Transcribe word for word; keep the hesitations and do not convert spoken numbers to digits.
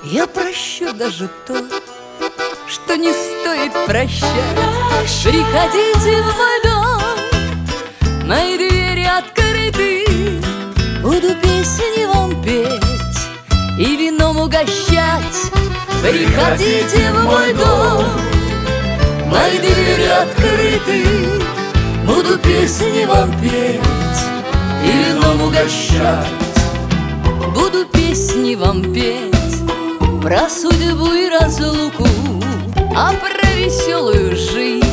Я прощу даже то, что не стоит прощать. Приходите в мой дом, мои двери открыты. Буду песни вам петь и вином угощать. Приходите в мой дом, мои двери открыты. Буду песни вам петь и вином угощать. Буду песни вам петь про судьбу и разлуку, а про веселую жизнь.